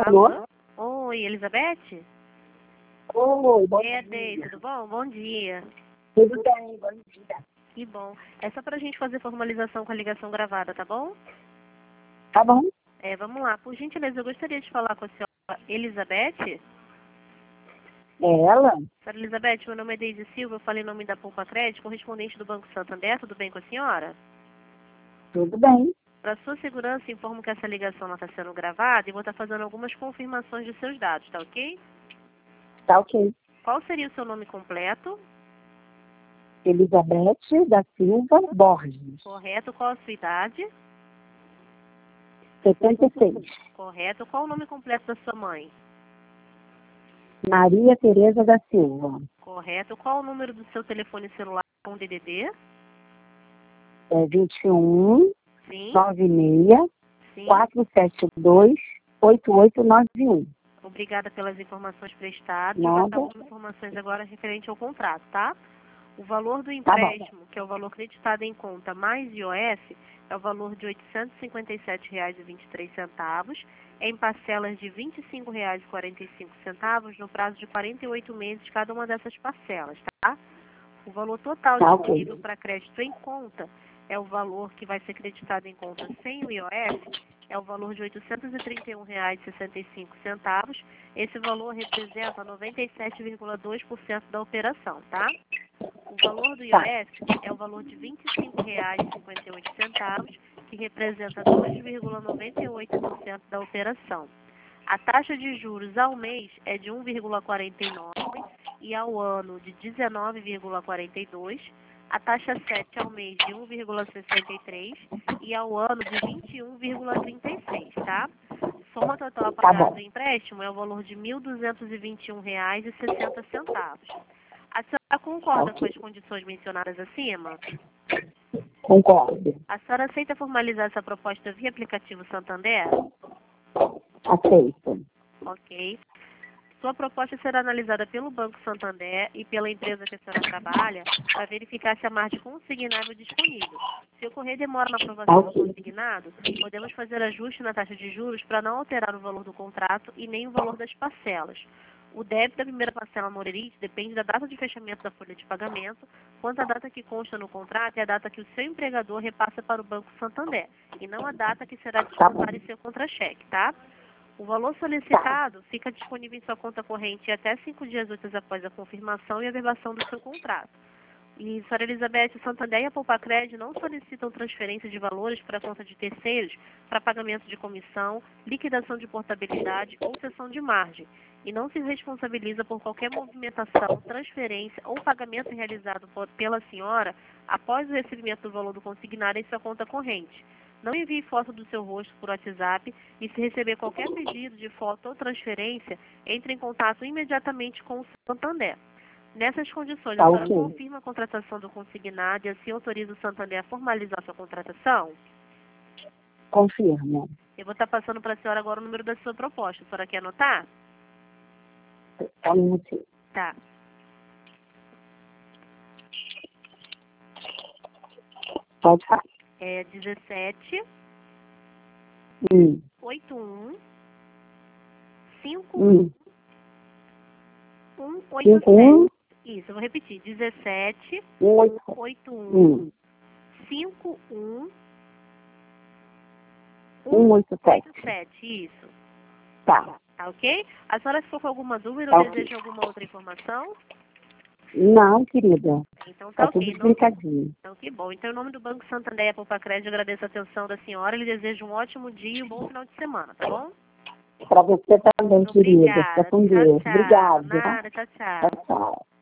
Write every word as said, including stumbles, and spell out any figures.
Alô? Oi, Elizabeth? Oi, bom É, dia. Deise, tudo bom? Bom dia. Tudo bem, bom dia. Que bom. É só pra gente fazer formalização com a ligação gravada, tá bom? Tá bom? É, vamos lá. Por gentileza, eu gostaria de falar com a senhora Elizabeth. É ela? Senhora Elizabeth, meu nome é Deise Silva, eu falei em nome da Poupa Crédito, correspondente do Banco Santander, tudo bem com a senhora? Tudo bem. Para sua segurança, informo que essa ligação está sendo gravada e vou estar fazendo algumas confirmações de seus dados, tá ok? Tá ok. Qual seria o seu nome completo? Elizabeth da Silva Borges. Correto. Qual a sua idade? setenta e seis. Correto. Qual o nome completo da sua mãe? Maria Tereza da Silva. Correto. Qual o número do seu telefone celular com D D D? É vinte e um, Sim. noventa e seis, Sim. quatrocentos e setenta e dois, oitenta e oito noventa e um. Obrigada pelas informações prestadas. Nada. Eu vou dar algumas informações agora referente ao contrato, tá? O valor do Tá bom. empréstimo, que é o valor creditado em conta mais I O F, é o valor de oitocentos e cinquenta e sete reais e vinte e três centavos, em parcelas de vinte e cinco reais e quarenta e cinco centavos no prazo de quarenta e oito meses cada uma dessas parcelas, tá? O valor total Tá disponível ok. para crédito em conta é o valor que vai ser creditado em conta sem o I O F, é o valor de oitocentos e trinta e um reais e sessenta e cinco centavos. Esse valor representa noventa e sete vírgula dois por cento da operação, tá? O valor do I O F é o valor de vinte e cinco reais e cinquenta e oito centavos, que representa dois vírgula noventa e oito por cento da operação. A taxa de juros ao mês é de um vírgula quarenta e nove por cento e ao ano de dezenove vírgula quarenta e dois por cento. A taxa sete ao mês de um vírgula sessenta e três por cento e ao ano de vinte e um vírgula trinta e seis por cento, tá? Soma total a Tá pagar bom. do empréstimo é o valor de mil duzentos e vinte e um reais e sessenta centavos. A senhora concorda com as condições mencionadas acima? Concordo. A senhora aceita formalizar essa proposta via aplicativo Santander? Aceito. Ok. Sua proposta será analisada pelo Banco Santander e pela empresa que a senhora trabalha para verificar se a margem consignável é disponível. Se ocorrer demora na aprovação do consignado, podemos fazer ajuste na taxa de juros para não alterar o valor do contrato e nem o valor das parcelas. O débito da primeira parcela Morerite depende da data de fechamento da folha de pagamento, quanto a data que consta no contrato é a data que o seu empregador repassa para o Banco Santander, e não a data que será descontada em seu contra-cheque, tá? O valor solicitado fica disponível em sua conta corrente até cinco dias úteis após a confirmação e averbação do seu contrato. E, senhora Elizabeth, o Santander e a Poupa Crédito não solicitam transferência de valores para a conta de terceiros para pagamento de comissão, liquidação de portabilidade ou cessão de margem, e não se responsabiliza por qualquer movimentação, transferência ou pagamento realizado por, pela senhora após o recebimento do valor do consignado em sua conta corrente. Não envie foto do seu rosto por WhatsApp e, se receber qualquer pedido de foto ou transferência, entre em contato imediatamente com o Santander. Nessas condições, a Tá senhora ok. confirma a contratação do consignado e assim autoriza o Santander a formalizar sua contratação? Confirmo. Eu vou estar passando para a senhora agora o número da sua proposta. A senhora quer anotar? Tá um minutinho. Tá. Pode falar. É dezessete, Hum. oitenta e um, cinco Hum. um, Cinco, oito um, sete. Isso, eu vou repetir. dezessete, um, oito, oitenta e um, um, cinquenta e um, um, oito, sete. oitenta e sete. Isso. Tá. Tá ok? A senhora ficou com alguma dúvida Tá ou ok. deseja alguma outra informação? Não, querida. Então Tá tá tudo ok. Em nome- explicadinho. Então que bom. Então, em nome do Banco Santander e a Poupa Crédito, eu agradeço a atenção da senhora e lhe desejo um ótimo dia e um bom final de semana, tá bom? Pra você também, querida. Fica Obrigada. com Tchau, Deus. tchau. Obrigada. Nada, tchau, tchau. Tchau, tchau.